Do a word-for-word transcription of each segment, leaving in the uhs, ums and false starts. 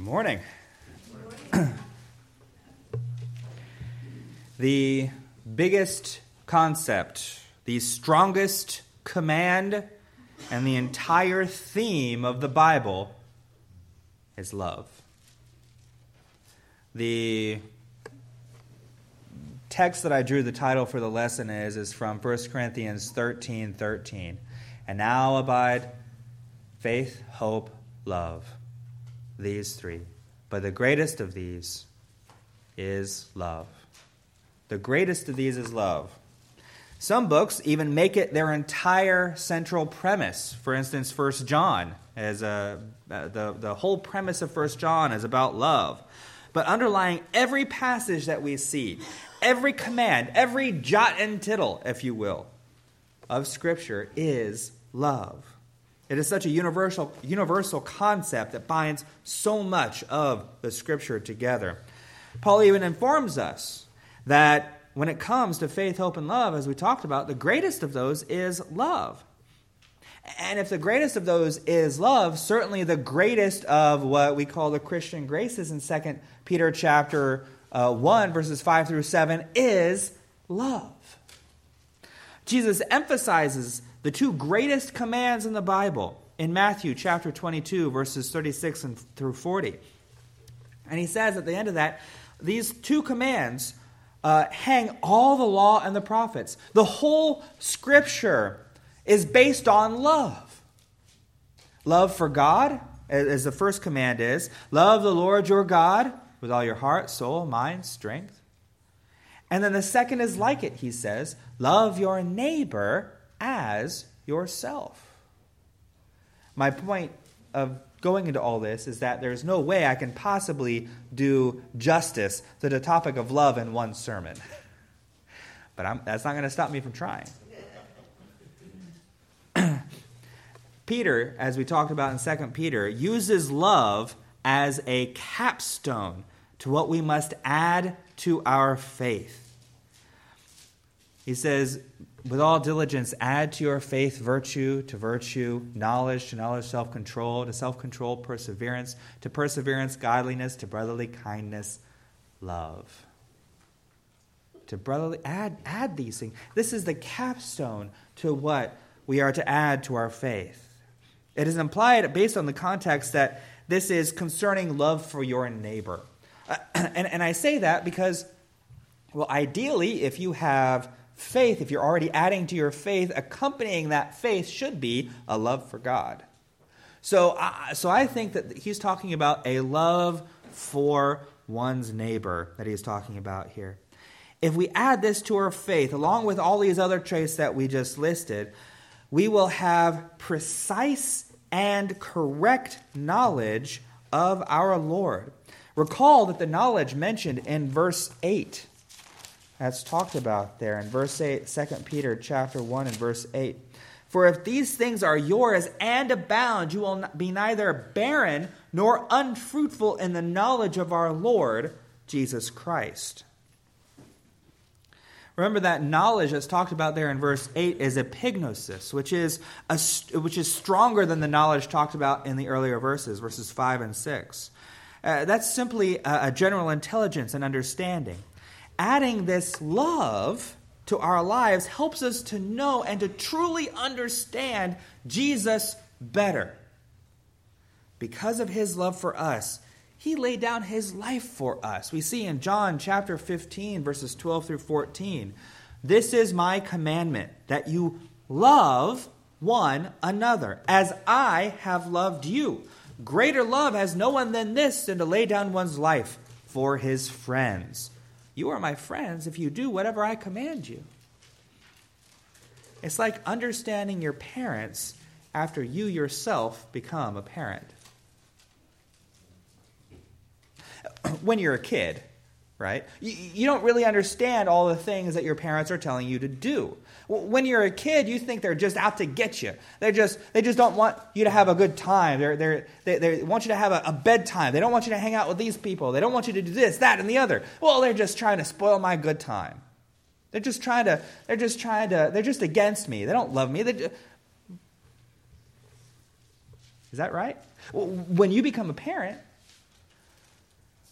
Good morning. The biggest concept, the strongest command, and the entire theme of the Bible is love. The text that I drew the title for the lesson is, is from First Corinthians thirteen thirteen. And now abide faith, hope, love. These three. But the greatest of these is love. The greatest of these is love. Some books even make it their entire central premise. For instance, First John, as a, uh, the, the whole premise of First John is about love. But underlying every passage that we see, every command, every jot and tittle, if you will, of Scripture is love. It is such a universal, universal concept that binds so much of the Scripture together. Paul even informs us that when it comes to faith, hope, and love, as we talked about, the greatest of those is love. And if the greatest of those is love, certainly the greatest of what we call the Christian graces in Second Peter chapter uh, one, verses five through seven, is love. Jesus emphasizes the two greatest commands in the Bible in Matthew chapter twenty-two, verses thirty-six and through forty. And he says at the end of that, these two commands uh, hang all the law and the prophets. The whole Scripture is based on love. Love for God, as the first command is. Love the Lord your God with all your heart, soul, mind, strength. And then the second is like it, he says. Love your neighbor as yourself. My point of going into all this is that there's no way I can possibly do justice to the topic of love in one sermon. But I'm, that's not going to stop me from trying. Peter, as we talked about in Second Peter, uses love as a capstone to what we must add to our faith. He says, with all diligence, add to your faith virtue, to virtue, knowledge, to knowledge, self-control, to self-control, perseverance, to perseverance, godliness, to brotherly kindness, love. To brotherly, add, add these things. This is the capstone to what we are to add to our faith. It is implied, based on the context, that this is concerning love for your neighbor. Uh, and, and I say that because, well, ideally, if you have faith, if you're already adding to your faith, accompanying that faith should be a love for God. So, uh, so I think that he's talking about a love for one's neighbor that he's talking about here. If we add this to our faith, along with all these other traits that we just listed, we will have precise and correct knowledge of our Lord. Recall that the knowledge mentioned in verse eight, that's talked about there in verse eight, Second Peter chapter one and verse eight. For if these things are yours and abound, you will be neither barren nor unfruitful in the knowledge of our Lord Jesus Christ. Remember that knowledge that's talked about there in verse eight is epignosis, which is a, which is stronger than the knowledge talked about in the earlier verses, verses five and six. Uh, that's simply a, a general intelligence and understanding. Adding this love to our lives helps us to know and to truly understand Jesus better. Because of his love for us, he laid down his life for us. We see in John chapter fifteen, verses twelve through fourteen, this is my commandment, that you love one another, as I have loved you. Greater love has no one than this, than to lay down one's life for his friends. You are my friends if you do whatever I command you. It's like understanding your parents after you yourself become a parent. When you're a kid, right, you, you don't really understand all the things that your parents are telling you to do. When you're a kid, you think they're just out to get you. They're just they just don't want you to have a good time. They're, they're, they they want you to have a, a bedtime. They don't want you to hang out with these people. They don't want you to do this, that, and the other. Well, they're just trying to spoil my good time. They're just trying to. They're just trying to. They're just against me. They don't love me. They just, is that right? When you become a parent,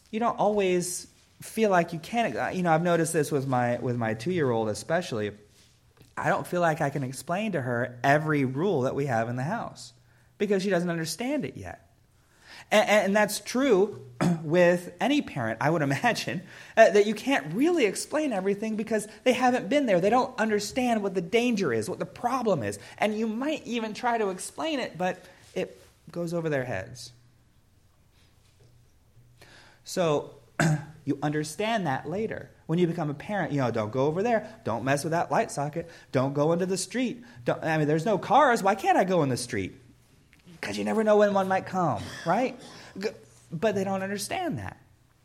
you don't always feel like you can. You know, I've noticed this with my with my two-year-old especially. I don't feel like I can explain to her every rule that we have in the house because she doesn't understand it yet. And, and that's true with any parent, I would imagine, uh, that you can't really explain everything because they haven't been there. They don't understand what the danger is, what the problem is. And you might even try to explain it, but it goes over their heads. So you understand that later. When you become a parent, you know, don't go over there. Don't mess with that light socket. Don't go into the street. Don't, I mean, there's no cars. Why can't I go in the street? Because you never know when one might come, right? But they don't understand that.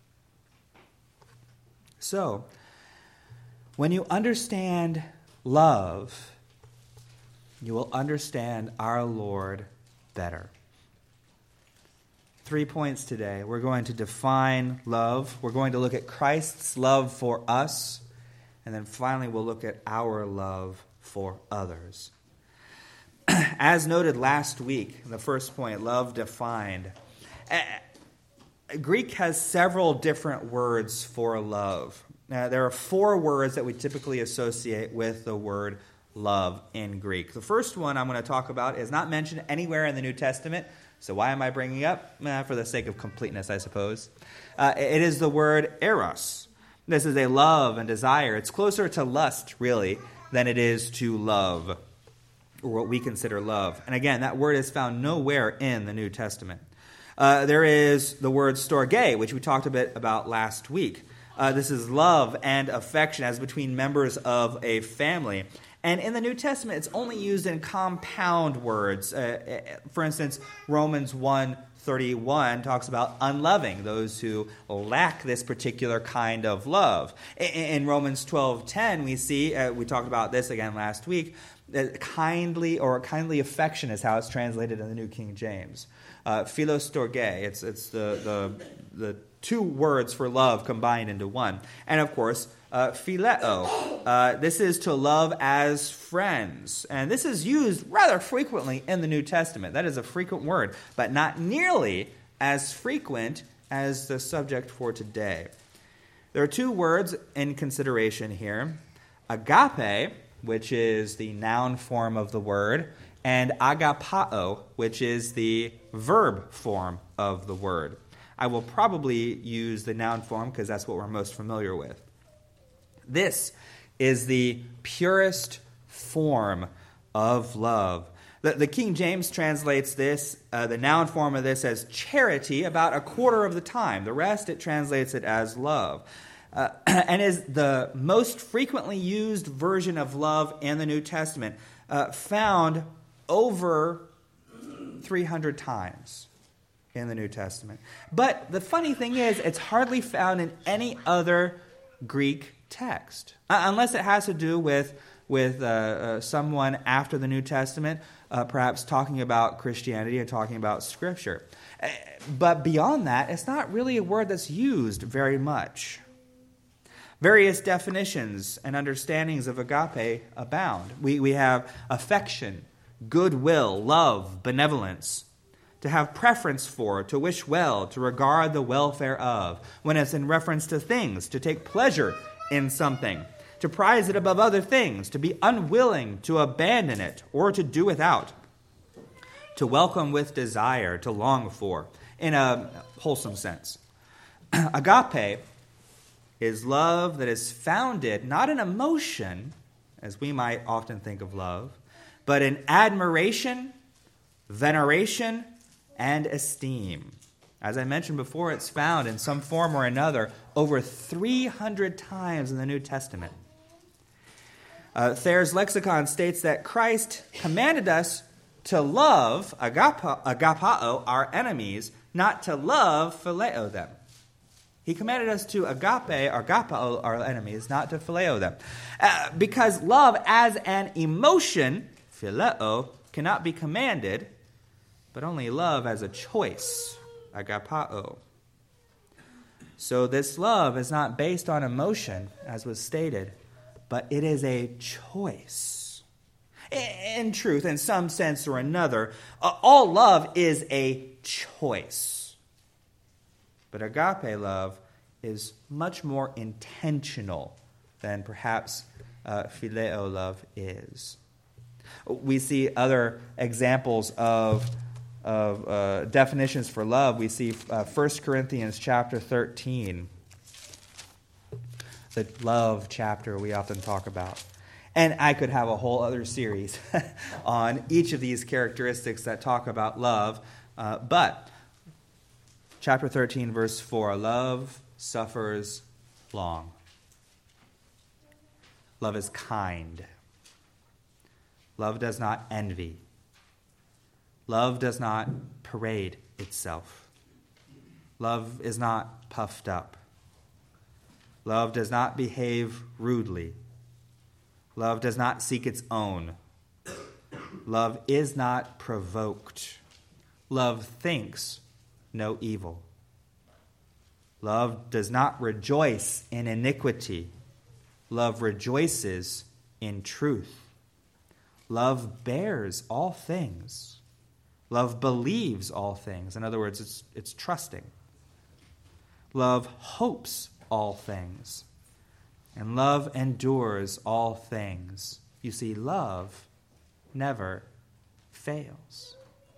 So, when you understand love, you will understand our Lord better. Three points today. We're going to define love. We're going to look at Christ's love for us. And then finally, we'll look at our love for others. As noted last week, the first point, love defined. Greek has several different words for love. Now, there are four words that we typically associate with the word love in Greek. The first one I'm going to talk about is not mentioned anywhere in the New Testament. So why am I bringing it up? Eh, for the sake of completeness, I suppose. Uh, it is the word eros. This is a love and desire. It's closer to lust, really, than it is to love, or what we consider love. And again, that word is found nowhere in the New Testament. Uh, there is the word storge, which we talked a bit about last week. Uh, this is love and affection as between members of a family. And in the New Testament, it's only used in compound words. Uh, for instance, Romans one thirty-one talks about unloving, those who lack this particular kind of love. In, in Romans twelve ten, we see, uh, we talked about this again last week, that kindly or kindly affection is how it's translated in the New King James. Uh, philostorge, it's it's the, the the two words for love combined into one. And of course, uh, phileo. Uh, this is to love as friends. And this is used rather frequently in the New Testament. That is a frequent word, but not nearly as frequent as the subject for today. There are two words in consideration here. Agape, which is the noun form of the word, and agapao, which is the verb form of the word. I will probably use the noun form because that's what we're most familiar with. This is the purest form of love. The, the King James translates this, uh, the noun form of this, as charity about a quarter of the time. The rest, it translates it as love. Uh, and is the most frequently used version of love in the New Testament, uh, found over three hundred times in the New Testament. But the funny thing is, it's hardly found in any other Greek text, uh, unless it has to do with, with uh, uh, someone after the New Testament, uh, perhaps talking about Christianity and talking about Scripture. Uh, but beyond that, it's not really a word that's used very much. Various definitions and understandings of agape abound. We, we have affection, goodwill, love, benevolence, to have preference for, to wish well, to regard the welfare of, when it's in reference to things, to take pleasure in something, to prize it above other things, to be unwilling to abandon it or to do without, to welcome with desire, to long for, in a wholesome sense. Agape is love that is founded not in emotion, as we might often think of love, but in admiration, veneration, and esteem. As I mentioned before, it's found in some form or another over three hundred times in the New Testament. Uh, Thayer's lexicon states that Christ commanded us to love, agapa, agapao, our enemies, not to love, phileo them. He commanded us to agape, or agapao, our enemies, not to phileo them. Uh, because love as an emotion, phileo, cannot be commanded, but only love as a choice, agapao. So this love is not based on emotion, as was stated, but it is a choice. In truth, in some sense or another, all love is a choice. But agape love is much more intentional than perhaps uh, phileo love is. We see other examples of, of uh, definitions for love. We see uh, First Corinthians chapter thirteen, the love chapter we often talk about. And I could have a whole other series on each of these characteristics that talk about love. Uh, but chapter thirteen, verse four, love suffers long. Love is kind. Love does not envy. Love does not parade itself. Love is not puffed up. Love does not behave rudely. Love does not seek its own. Love is not provoked. Love thinks no evil. Love does not rejoice in iniquity. Love rejoices in truth. Love bears all things. Love believes all things. In other words, it's, it's trusting. Love hopes all things. And love endures all things. You see, love never fails.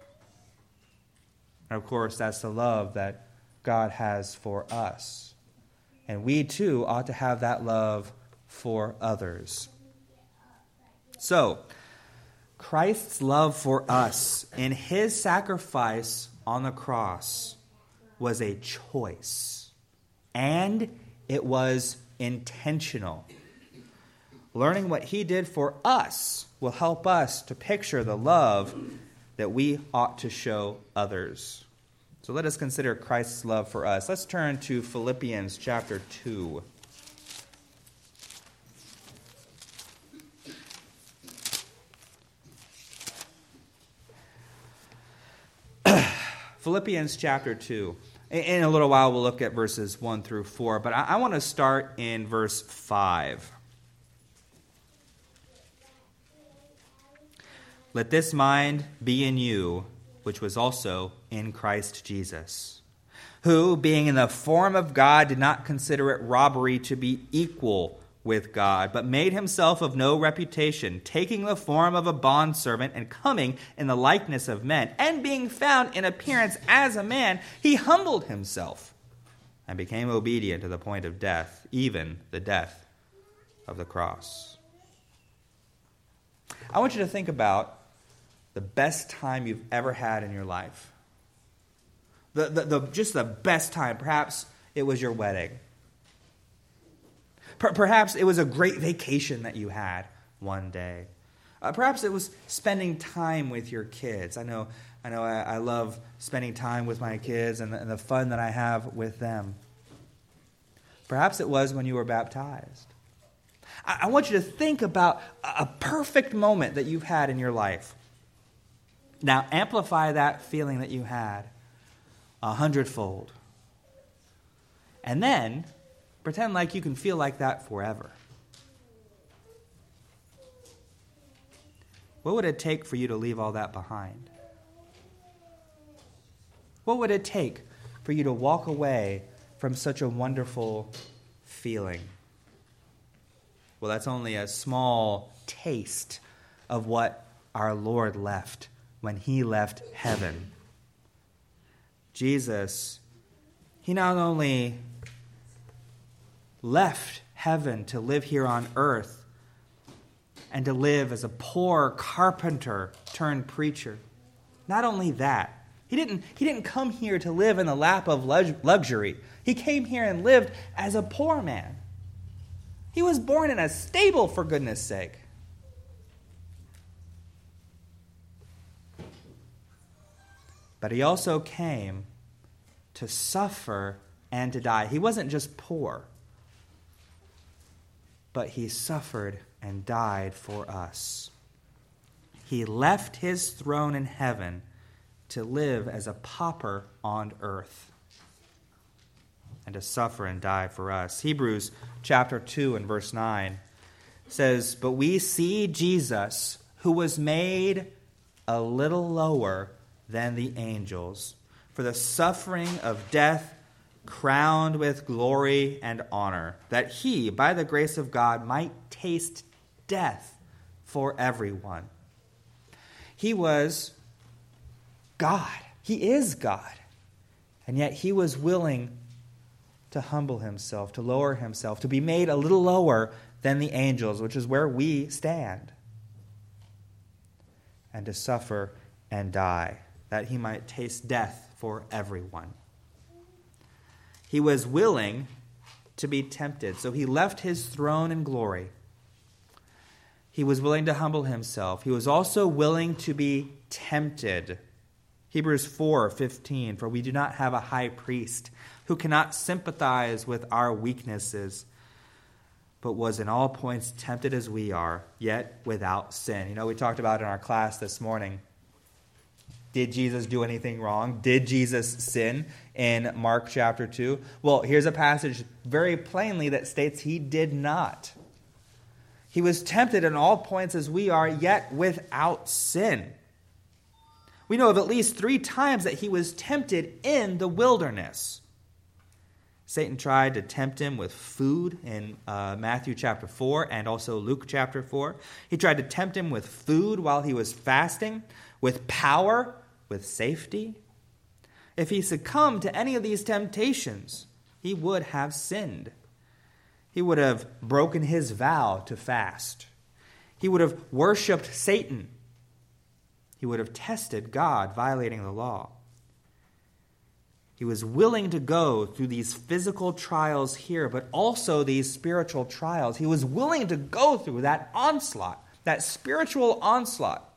And of course, that's the love that God has for us. And we too ought to have that love for others. So, Christ's love for us in his sacrifice on the cross was a choice. And it was intentional. Learning what he did for us will help us to picture the love that we ought to show others. So let us consider Christ's love for us. Let's turn to Philippians chapter two. Philippians chapter two. In a little while, we'll look at verses one through four, but I, I want to start in verse five. Let this mind be in you, which was also in Christ Jesus, who, being in the form of God, did not consider it robbery to be equal with God, but made himself of no reputation, taking the form of a bondservant and coming in the likeness of men. And being found in appearance as a man, he humbled himself and became obedient to the point of death, even the death of the cross. I want you to think about the best time you've ever had in your life. The, the, the, just the best time. Perhaps it was your wedding. Perhaps it was a great vacation that you had one day. Uh, perhaps it was spending time with your kids. I know I know. I, I love spending time with my kids and the, and the fun that I have with them. Perhaps it was when you were baptized. I, I want you to think about a, a perfect moment that you've had in your life. Now, amplify that feeling that you had a hundredfold. And then pretend like you can feel like that forever. What would it take for you to leave all that behind? What would it take for you to walk away from such a wonderful feeling? Well, that's only a small taste of what our Lord left when he left heaven. Jesus, he not only left heaven to live here on earth and to live as a poor carpenter turned preacher. Not only that, he didn't, he didn't come here to live in the lap of luxury. He came here and lived as a poor man. He was born in a stable, for goodness sake. But he also came to suffer and to die. He wasn't just poor, but he suffered and died for us. He left his throne in heaven to live as a pauper on earth and to suffer and die for us. Hebrews chapter two and verse nine says, "But we see Jesus, who was made a little lower than the angels, for the suffering of death crowned with glory and honor, that he, by the grace of God, might taste death for everyone. He was God. He is God. And yet he was willing to humble himself, to lower himself, to be made a little lower than the angels, which is where we stand, and to suffer and die, that he might taste death for everyone. He was willing to be tempted, so he left his throne and glory. He was willing to humble himself. He was also willing to be tempted. Hebrews four fifteen, for we do not have a high priest who cannot sympathize with our weaknesses, but was in all points tempted as we are, yet without sin. You know, we talked about in our class this morning, did Jesus do anything wrong? Did Jesus sin in Mark chapter two? Well, here's a passage very plainly that states he did not. He was tempted in all points as we are, yet without sin. We know of at least three times that he was tempted in the wilderness. Satan tried to tempt him with food in uh, Matthew chapter four and also Luke chapter four. He tried to tempt him with food while he was fasting, with power, with safety. If he succumbed to any of these temptations, he would have sinned. He would have broken his vow to fast. He would have worshipped Satan. He would have tested God, violating the law. He was willing to go through these physical trials here, but also these spiritual trials. He was willing to go through that onslaught, that spiritual onslaught.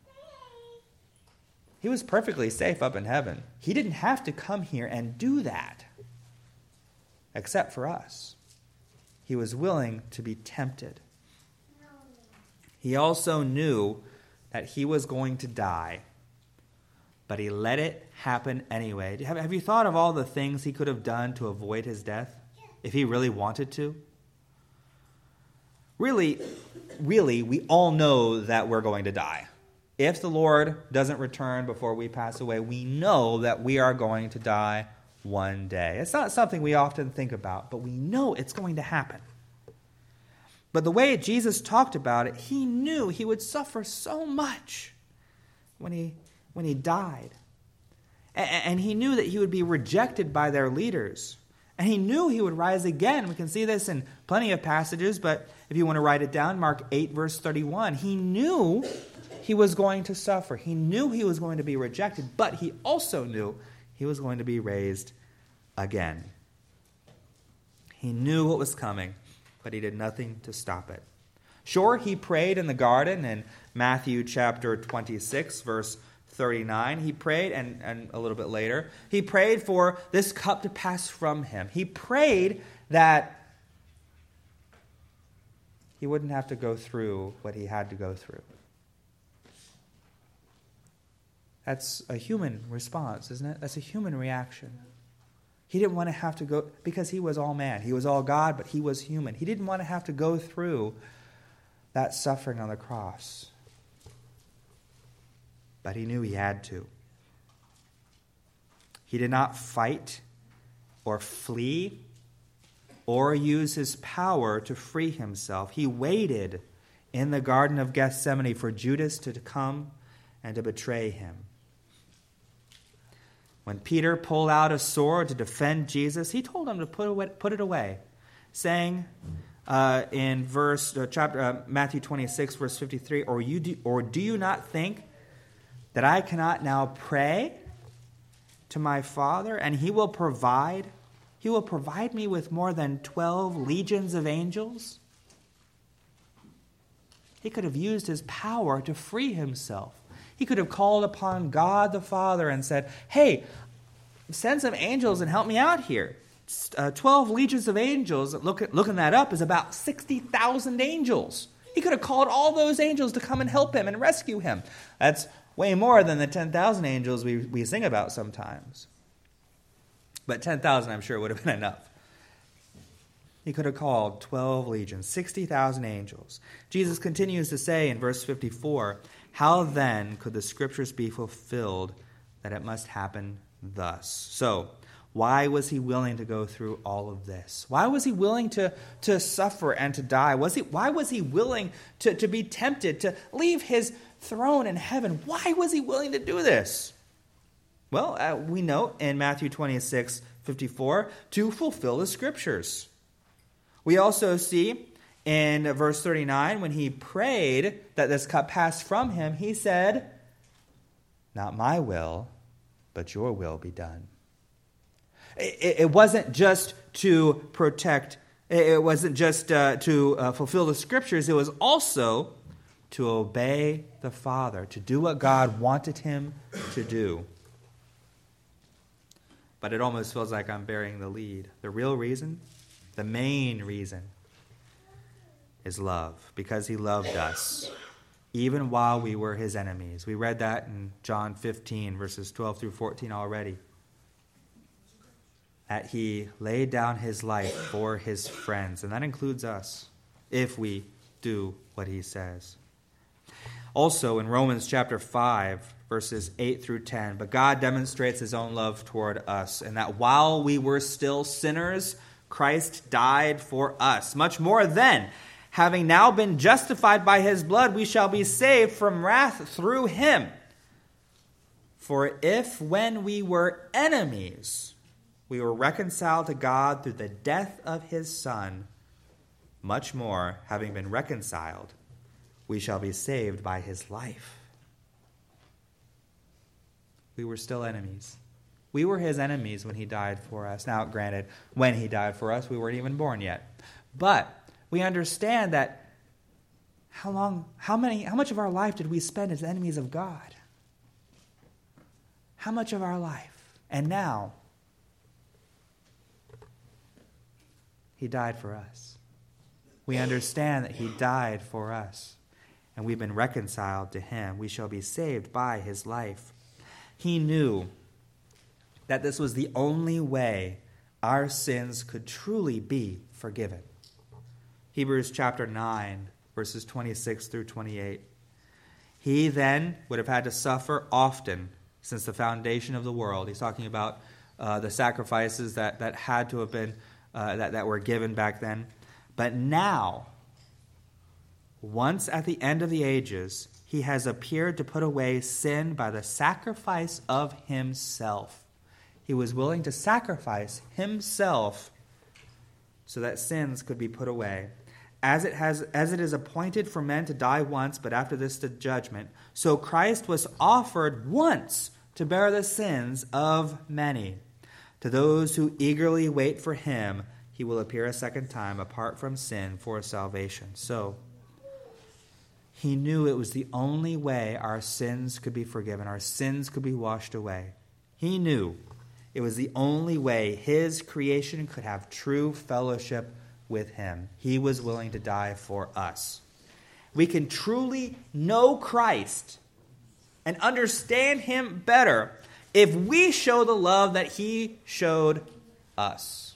He was perfectly safe up in heaven. He didn't have to come here and do that, except for us. He was willing to be tempted. He also knew that he was going to die, but he let it happen anyway. Have, have you thought of all the things he could have done to avoid his death, if he really wanted to? Really, really, we all know that we're going to die. If the Lord doesn't return before we pass away, we know that we are going to die one day. It's not something we often think about, but we know it's going to happen. But the way Jesus talked about it, he knew he would suffer so much when he, when he died. And, and he knew that he would be rejected by their leaders. And he knew he would rise again. We can see this in plenty of passages, but if you want to write it down, Mark eight, verse thirty-one. He knew he was going to suffer. He knew he was going to be rejected, but he also knew he was going to be raised again. He knew what was coming, but he did nothing to stop it. Sure, he prayed in the garden in Matthew chapter twenty-six, verse thirty-nine. He prayed, and, and a little bit later, he prayed for this cup to pass from him. He prayed that he wouldn't have to go through what he had to go through. That's a human response, isn't it? That's a human reaction. He didn't want to have to go, because he was all man. He was all God, but he was human. He didn't want to have to go through that suffering on the cross. But he knew he had to. He did not fight or flee or use his power to free himself. He waited in the Garden of Gethsemane for Judas to come and to betray him. When Peter pulled out a sword to defend Jesus, he told him to put, away, put it away, saying uh, in verse uh, chapter uh, Matthew twenty-six, verse fifty-three, or you do, or do you not think that I cannot now pray to my Father, and he will provide he will provide me with more than twelve legions of angels? He could have used his power to free himself. He could have called upon God the Father and said, hey, send some angels and help me out here. Uh, twelve legions of angels, look at, looking that up, is about sixty thousand angels. He could have called all those angels to come and help him and rescue him. That's way more than the ten thousand angels we, we sing about sometimes. But ten thousand, I'm sure, would have been enough. He could have called twelve legions, sixty thousand angels. Jesus continues to say in verse fifty-four, how then could the scriptures be fulfilled that it must happen thus? So, Why was he willing to go through all of this? Why was he willing to, to suffer and to die? Was he, why was he willing to, to be tempted, to leave his throne in heaven? Why was he willing to do this? Well, uh, we note in Matthew twenty-six fifty-four, to fulfill the Scriptures. We also see in verse thirty-nine, when he prayed that this cup pass from him, he said, "Not my will, but your will be done." It, it wasn't just to protect, it wasn't just uh, to uh, fulfill the Scriptures, it was also to obey the Father, to do what God wanted him to do. But it almost feels like I'm bearing the lead. The real reason, the main reason, is love, because he loved us, even while we were his enemies. We read that in John fifteen, verses twelve through fourteen already. That he laid down his life for his friends, and that includes us, if we do what he says. Also, in Romans chapter five, verses eight through ten, but God demonstrates his own love toward us, and that while we were still sinners, Christ died for us. Much more then, having now been justified by his blood, we shall be saved from wrath through him. For if when we were enemies, we were reconciled to God through the death of his Son, much more, having been reconciled, we shall be saved by his life. We were still enemies. We were his enemies when he died for us. Now, granted, when he died for us, we weren't even born yet. But we understand that how long, how many, how much of our life did we spend as enemies of God? How much of our life? And now, he died for us. We understand that he died for us, and we've been reconciled to him. We shall be saved by his life. He knew that this was the only way our sins could truly be forgiven. Hebrews chapter nine, verses twenty-six through twenty-eight. He then would have had to suffer often since the foundation of the world. He's talking about uh, the sacrifices that, that had to have been Uh, that, that were given back then. But now, once at the end of the ages, he has appeared to put away sin by the sacrifice of himself. He was willing to sacrifice himself so that sins could be put away. As it has, as it is appointed for men to die once, but after this to judgment, so Christ was offered once to bear the sins of many. To those who eagerly wait for him, he will appear a second time apart from sin for salvation. So, he knew it was the only way our sins could be forgiven, our sins could be washed away. He knew it was the only way his creation could have true fellowship with him. He was willing to die for us. We can truly know Christ and understand him better if we show the love that he showed us.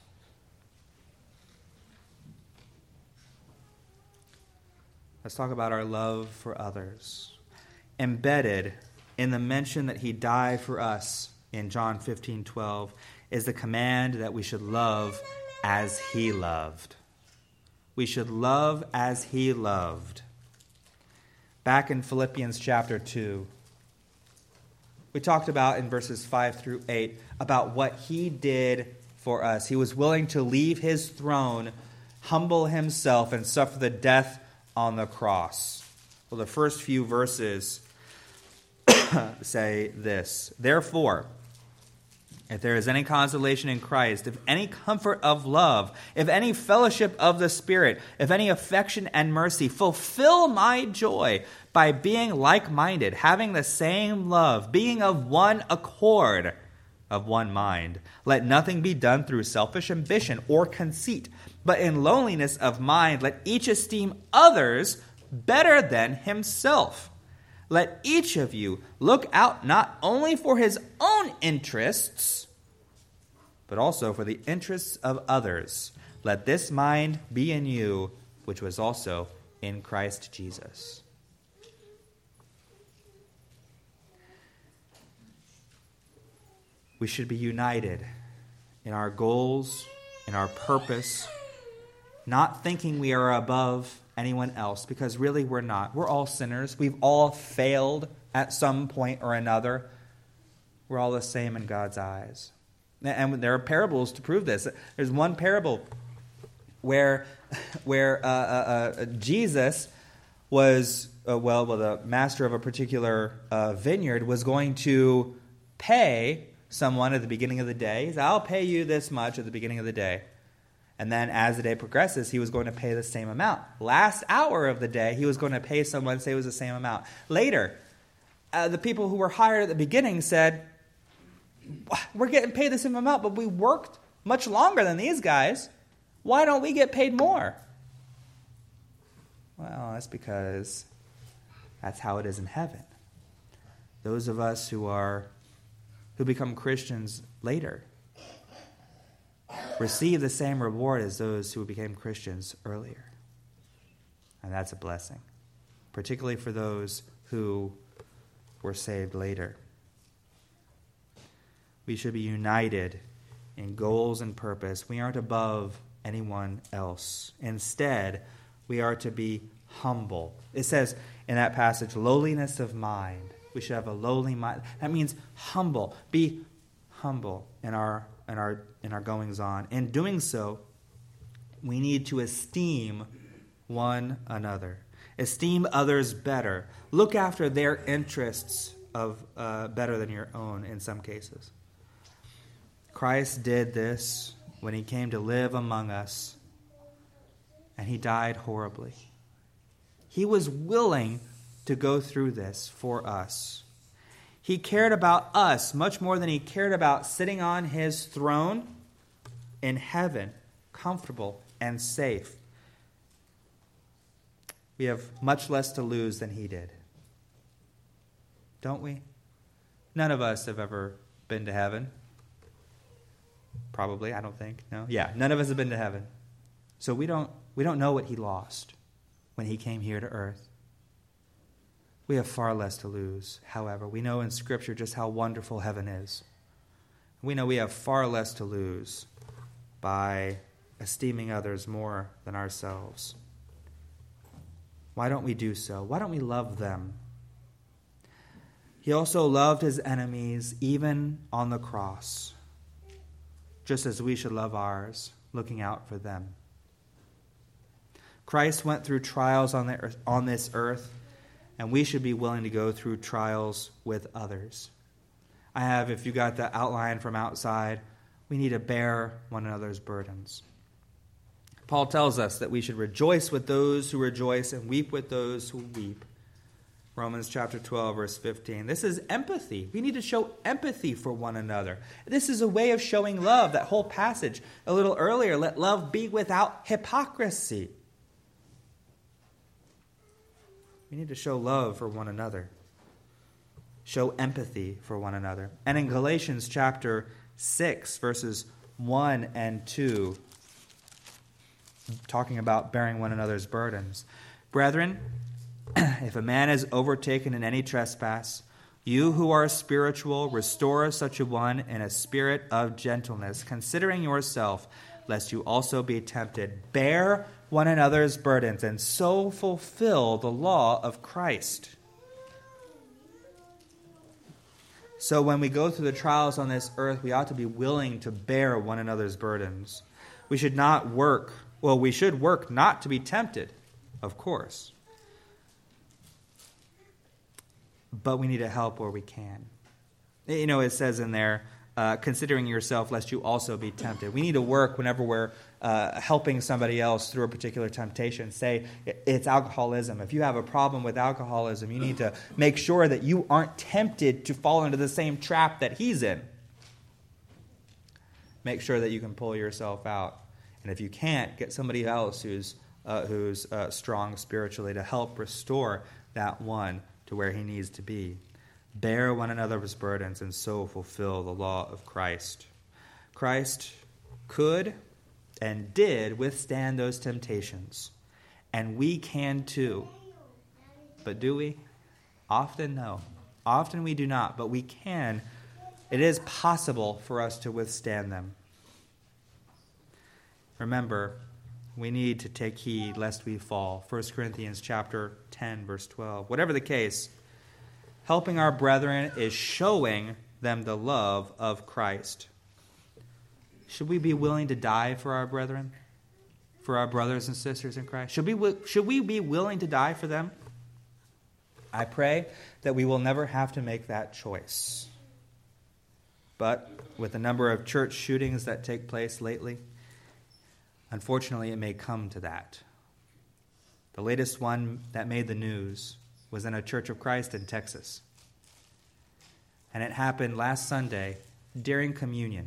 Let's talk about our love for others. Embedded in the mention that he died for us in John fifteen twelve is the command that we should love as he loved. We should love as he loved. Back in Philippians chapter two, we talked about in verses five through eight about what he did for us. He was willing to leave his throne, humble himself, and suffer the death on the cross. Well, the first few verses say this: Therefore, if there is any consolation in Christ, if any comfort of love, if any fellowship of the Spirit, if any affection and mercy, fulfill my joy by being like-minded, having the same love, being of one accord, of one mind. Let nothing be done through selfish ambition or conceit, but in lowliness of mind, let each esteem others better than himself. Let each of you look out not only for his own interests, but also for the interests of others. Let this mind be in you, which was also in Christ Jesus. We should be united in our goals, in our purpose, not thinking we are above anyone else, because really we're not. We're all sinners. We've all failed at some point or another. We're all the same in God's eyes. And there are parables to prove this. There's one parable where, where uh, uh, uh, Jesus was, uh, well, well, the master of a particular uh, vineyard was going to pay someone at the beginning of the day. He said, I'll pay you this much at the beginning of the day. And then as the day progresses, he was going to pay the same amount. Last hour of the day, he was going to pay someone, say it was the same amount. Later, uh, the people who were hired at the beginning said, we're getting paid the same amount, but we worked much longer than these guys. Why don't we get paid more? Well, that's because that's how it is in heaven. Those of us who are who become Christians later receive the same reward as those who became Christians earlier. And that's a blessing, particularly for those who were saved later. We should be united in goals and purpose. We aren't above anyone else. Instead, we are to be humble. It says in that passage, lowliness of mind. We should have a lowly mind. That means humble. Be humble in our in our in our goings on. In doing so, we need to esteem one another. Esteem others better. Look after their interests of uh, better than your own in some cases. Christ did this when he came to live among us, and he died horribly. He was willing to go through this for us. He cared about us much more than he cared about sitting on his throne in heaven, comfortable and safe. We have much less to lose than he did. Don't we? None of us have ever been to heaven. Probably, I don't think. No? Yeah, none of us have been to heaven. So we don't we don't know what he lost when he came here to earth. We have far less to lose. However, we know in Scripture just how wonderful heaven is. We know we have far less to lose by esteeming others more than ourselves. Why don't we do so? Why don't we love them? He also loved his enemies even on the cross, just as we should love ours, looking out for them. Christ went through trials on, the earth, on this earth, and we should be willing to go through trials with others. I have, if you got the outline from outside, we need to bear one another's burdens. Paul tells us that we should rejoice with those who rejoice and weep with those who weep. Romans chapter twelve, verse fifteen. This is empathy. We need to show empathy for one another. This is a way of showing love. That whole passage a little earlier, let love be without hypocrisy. We need to show love for one another. Show empathy for one another. And in Galatians chapter six, verses one and two, talking about bearing one another's burdens. Brethren, if a man is overtaken in any trespass, you who are spiritual, restore such a one in a spirit of gentleness, considering yourself, lest you also be tempted. Bear one another's burdens, and so fulfill the law of Christ. So when we go through the trials on this earth, we ought to be willing to bear one another's burdens. We should not work, well, we should work not to be tempted, of course. But we need to help where we can. You know, it says in there, uh, considering yourself lest you also be tempted. We need to work whenever we're uh, helping somebody else through a particular temptation. Say it's alcoholism. If you have a problem with alcoholism, you need to make sure that you aren't tempted to fall into the same trap that he's in. Make sure that you can pull yourself out. And if you can't, get somebody else who's uh, who's uh, strong spiritually to help restore that one to where he needs to be. Bear one another's burdens and so fulfill the law of Christ. Christ could and did withstand those temptations. And we can too. But do we? Often no. Often we do not. But we can. It is possible for us to withstand them. remember, we need to take heed lest we fall. First Corinthians chapter ten, verse twelve. Whatever the case, helping our brethren is showing them the love of Christ. Should we be willing to die for our brethren? For our brothers and sisters in Christ? Should we, should we be willing to die for them? I pray that we will never have to make that choice. But with the number of church shootings that take place lately, unfortunately, it may come to that. The latest one that made the news was in a Church of Christ in Texas. And it happened last Sunday during communion.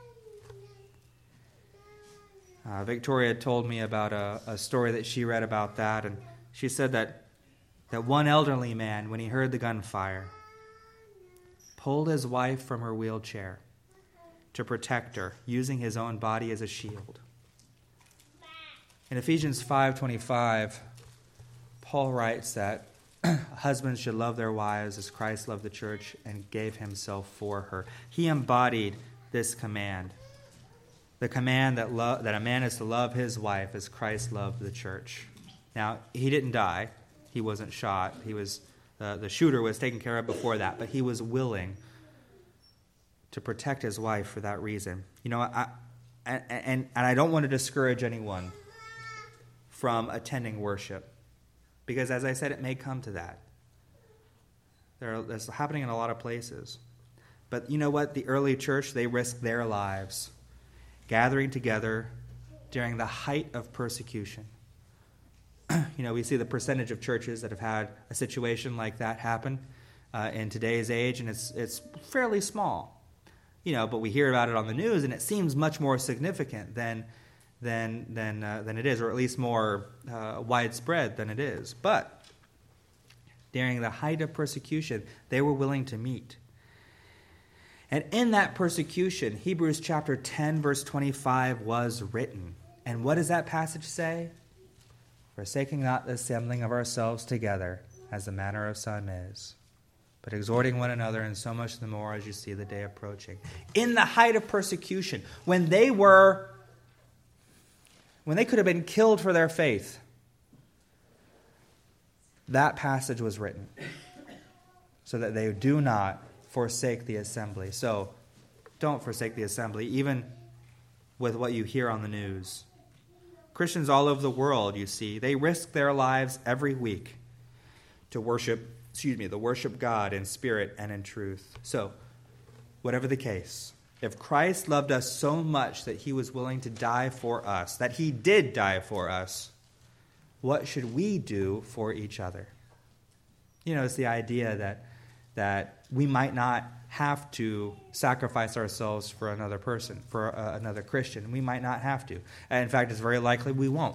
Uh, Victoria told me about a, a story that she read about that, and she said that, that one elderly man, when he heard the gunfire, pulled his wife from her wheelchair to protect her, using his own body as a shield. In Ephesians five twenty-five, Paul writes that husbands should love their wives as Christ loved the church and gave himself for her. He embodied this command. The command that lo- that a man is to love his wife as Christ loved the church. Now, he didn't die. He wasn't shot. He was uh, the shooter was taken care of before that, but he was willing to protect his wife for that reason. You know, I, and, and, and I don't want to discourage anyone from attending worship, because as I said, it may come to that. There, that's happening in a lot of places. But you know what? The early church, they risked their lives gathering together during the height of persecution. You know, we see the percentage of churches that have had a situation like that happen uh, in today's age, and it's it's fairly small. You know, but we hear about it on the news, and it seems much more significant than than than uh, than it is, or at least more uh, widespread than it is. But during the height of persecution, they were willing to meet. And in that persecution, Hebrews chapter ten, verse twenty-five was written. And what does that passage say? Forsaking not the assembling of ourselves together, as the manner of some is, but exhorting one another, and so much the more as you see the day approaching. In the height of persecution, when they were, when they could have been killed for their faith, that passage was written so that they do not forsake the assembly. So don't forsake the assembly, even with what you hear on the news. Christians all over the world, you see, they risk their lives every week to worship, excuse me, to worship God in spirit and in truth. So, whatever the case, if Christ loved us so much that he was willing to die for us, that he did die for us, what should we do for each other? You know, it's the idea that that we might not have to sacrifice ourselves for another person, for uh, another Christian. We might not have to. And in fact, it's very likely we won't.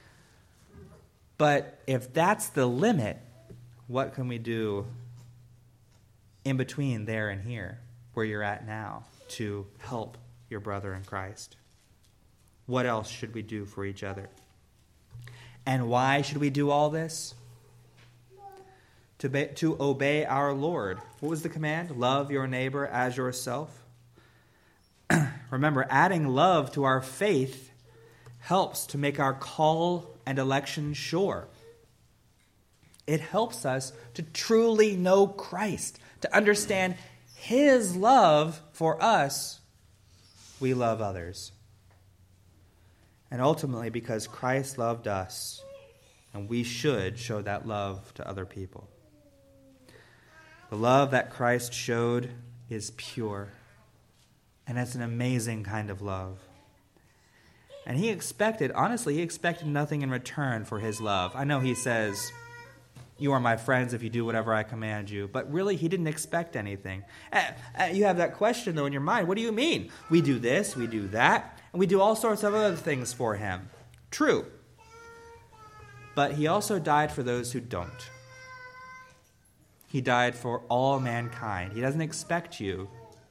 But if that's the limit, what can we do in between there and here, where you're at now, to help your brother in Christ? What else should we do for each other? And why should we do all this? To, be, to obey our Lord. What was the command? Love your neighbor as yourself. Remember, adding love to our faith helps to make our call and election sure. It helps us to truly know Christ, to understand his love for us. We love others. And ultimately, because Christ loved us, and we should show that love to other people. The love that Christ showed is pure, and it's an amazing kind of love. And he expected, honestly, he expected nothing in return for his love. I know he says, you are my friends if you do whatever I command you, but really he didn't expect anything. You have that question, though, in your mind. What do you mean? We do this, we do that, and we do all sorts of other things for him. True. But he also died for those who don't. He died for all mankind. He doesn't expect you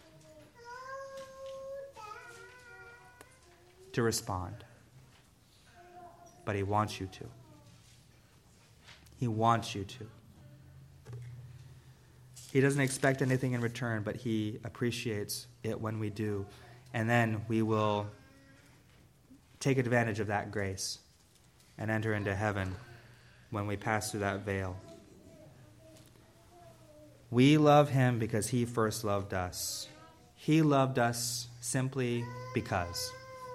to respond, but he wants you to. He wants you to. He doesn't expect anything in return, but he appreciates it when we do. And then we will take advantage of that grace and enter into heaven when we pass through that veil. We love him because he first loved us. He loved us simply because.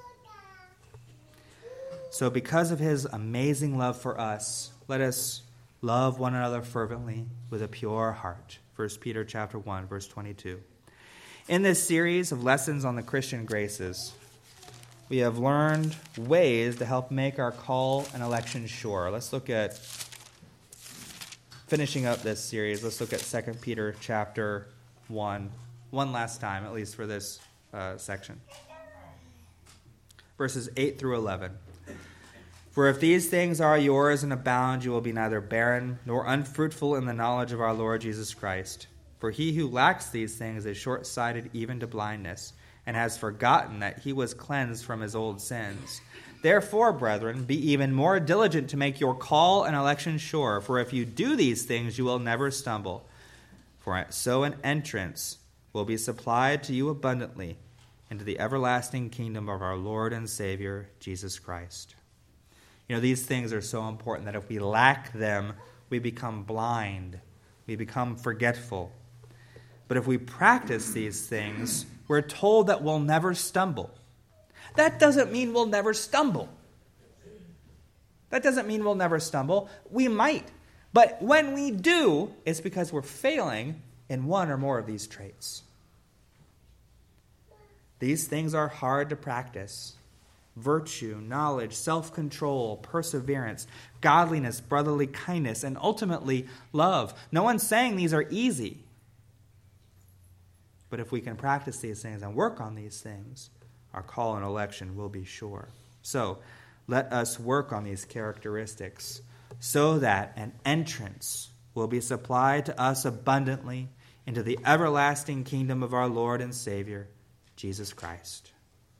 So because of his amazing love for us, let us love one another fervently with a pure heart. First Peter chapter one, verse twenty-two. In this series of lessons on the Christian graces, we have learned ways to help make our call and election sure. Let's look at, finishing up this series, let's look at Second Peter chapter one, one last time, at least for this uh, section. Verses eight through eleven. For if these things are yours and abound, you will be neither barren nor unfruitful in the knowledge of our Lord Jesus Christ. For he who lacks these things is short-sighted even to blindness, and has forgotten that he was cleansed from his old sins. Therefore, brethren, be even more diligent to make your call and election sure, for if you do these things, you will never stumble. For so an entrance will be supplied to you abundantly into the everlasting kingdom of our Lord and Savior, Jesus Christ. You know, these things are so important that if we lack them, we become blind. We become forgetful. But if we practice these things, we're told that we'll never stumble. That doesn't mean we'll never stumble. That doesn't mean we'll never stumble. We might. But when we do, it's because we're failing in one or more of these traits. These things are hard to practice. Virtue, knowledge, self-control, perseverance, godliness, brotherly kindness, and ultimately love. No one's saying these are easy. But if we can practice these things and work on these things, our call and election will be sure. So, let us work on these characteristics so that an entrance will be supplied to us abundantly into the everlasting kingdom of our Lord and Savior, Jesus Christ.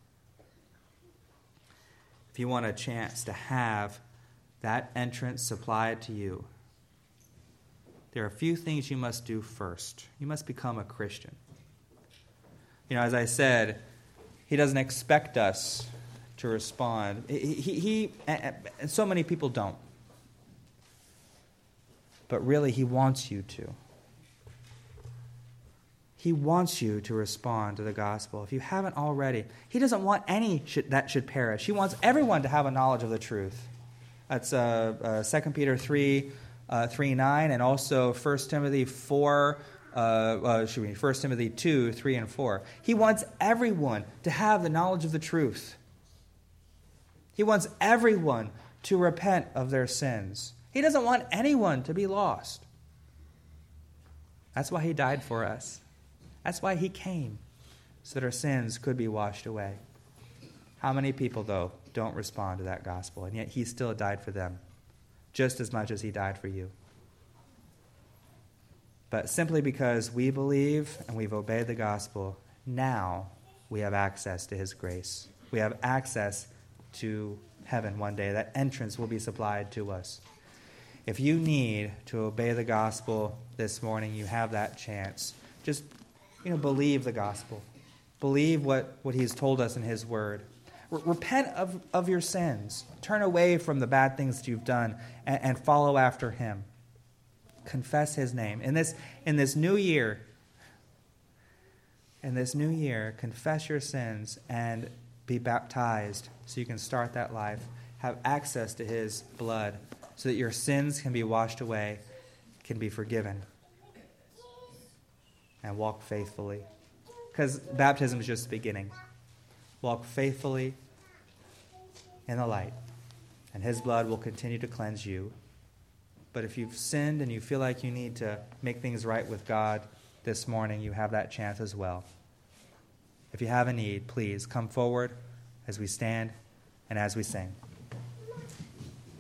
If you want a chance to have that entrance supplied to you, there are a few things you must do first. You must become a Christian. You know, as I said, he doesn't expect us to respond. He, he, he and so many people don't. But really, he wants you to. He wants you to respond to the gospel. If you haven't already, he doesn't want any should, that should perish. He wants everyone to have a knowledge of the truth. That's uh, uh, Second Peter three, uh, three nine, and also First Timothy four, uh, uh, should we, First Timothy two, three and four. He wants everyone to have the knowledge of the truth. He wants everyone to repent of their sins. He doesn't want anyone to be lost. That's why he died for us. That's why he came, so that our sins could be washed away. How many people, though, don't respond to that gospel, and yet he still died for them, just as much as he died for you? But simply because we believe and we've obeyed the gospel, now we have access to his grace. We have access to heaven one day. That entrance will be supplied to us. If you need to obey the gospel this morning, you have that chance. Just You know, believe the gospel. Believe what, what he's told us in his word. R- repent of, of your sins. Turn away from the bad things that you've done and, and follow after him. Confess his name. In this, in this new year, in this new year, confess your sins and be baptized so you can start that life. Have access to his blood so that your sins can be washed away, can be forgiven. And walk faithfully. Because baptism is just the beginning. Walk faithfully in the light. And his blood will continue to cleanse you. But if you've sinned and you feel like you need to make things right with God this morning, you have that chance as well. If you have a need, please come forward as we stand and as we sing.